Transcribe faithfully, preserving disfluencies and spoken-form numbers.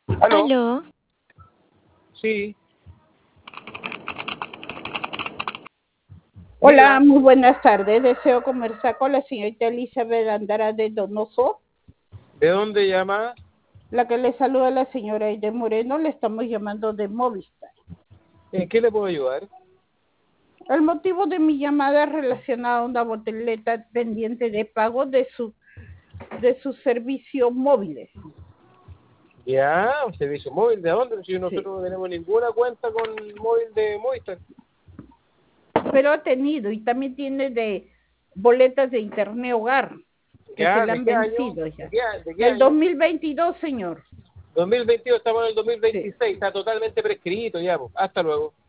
¿Aló? Aló, Sí, Hola, diga. muy buenas tardes. Deseo conversar con la señorita Elizabeth Andrade Donoso. ¿De dónde llama? La que le saluda la señora Aide Moreno, le estamos llamando de Movistar. ¿En qué le puedo ayudar? El motivo de mi llamada es relacionada a una boteleta pendiente de pago de su de sus servicios móviles. Ya, un servicio móvil, ¿de dónde? Si nosotros Sí. no tenemos ninguna cuenta con móvil de Movistar. Pero ha tenido y también tiene de boletas de internet hogar que se Ya, le ¿de han qué año? vencido ¿De ya. qué, de qué Del año? dos mil veintidós, señor. dos mil veintidós, estamos en el Sí. dos mil veintiséis, está totalmente prescrito ya, pues. Hasta luego.